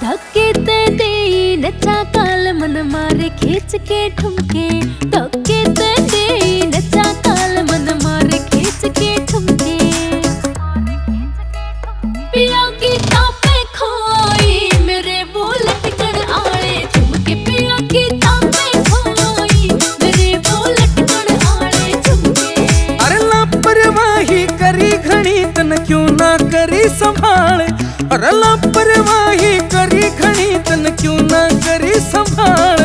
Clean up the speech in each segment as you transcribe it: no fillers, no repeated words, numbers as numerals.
धक्के ते दे नचा काल मन मारे खींच के ठुमके। धक्के ते दे नचा काल मन मारे खींच के ठुमके। पिया की तापे खोई मेरे बुलेट कर आले झुमके। पिया की तापे खोई मेरे बुलेट कर आले झुमके। अरे लापरवाही करी घणी तन क्यों ना करी संभाल। अरे लापरवाही करी घणी तन क्यों ना करी संभाल।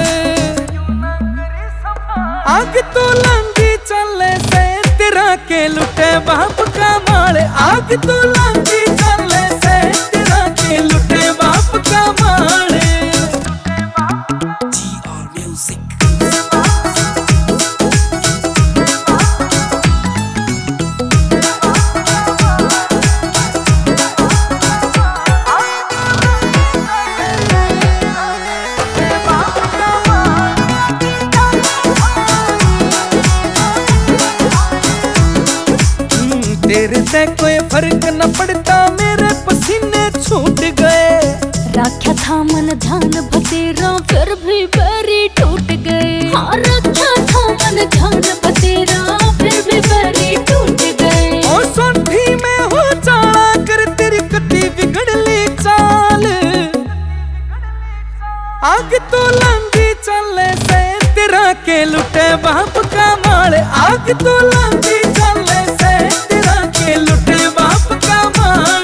आग तो लंगी चले से तेरा के लुटे बाप का माल। आग तो लंगी चले से तेरा के लुटे बाप का माल। GR Music। तेरे से कोई फर्क न पड़ता मेरे पसीने छूट गए। रखा था मन ध्यान बतेरा फिर भी बैरी टूट गए। हाँ रखा था मन ध्यान बतेरा फिर भी बैरी टूट गए। ओ सोंठी में हो चाला कर तेरी कटी बिगड़ली चाल। आग तो लंगी चले से तेरा के लुटे बाप का माल। आग तो लंगी चले से तेरा के लुटे बाप का माल।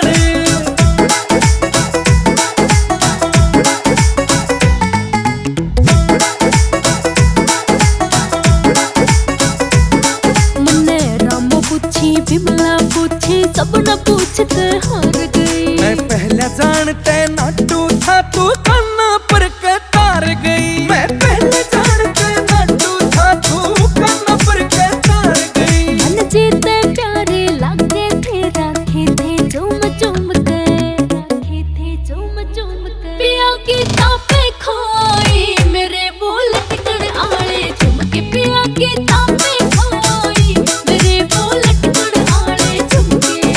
मन्ने रामो पूछी बिमला पूछी सब न पूछते हार गई। मैं पहले जानते नाटू था तू कान्ना पर कतार गई। मैं पहले जानते नाटू था तू कान्ना पर कतार गई। मन जीते प्यारे लागे थे राखे थे चूम चूम के। राखे थे चूम चूम के। पिया की तापे खोई मेरे बुलेट कर आले झुमके। पिया की तापे खोई मेरे बुलेट कर आले झुमके।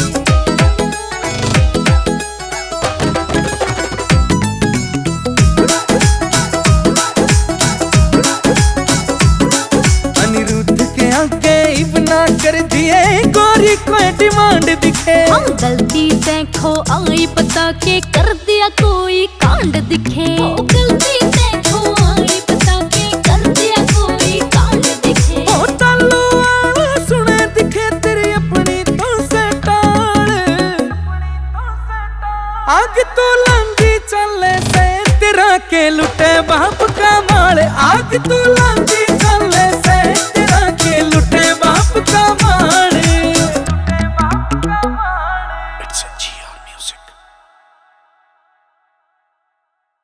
अनिरुद्ध के आगे इबना कर दिए गोरी कोई डिमांड दिखे। हाँ गलती देखो आई पता के कर दिया कोई कांड दिखे। ओ गलती देखो आई पता के कर दिया कोई कांड दिखे। ओ तालू वाला सुने दिखे तेरी अपनी तो से टाल। आग तो लंगी चले से तेरा के लुटे बाप का माल। आग तो लंगी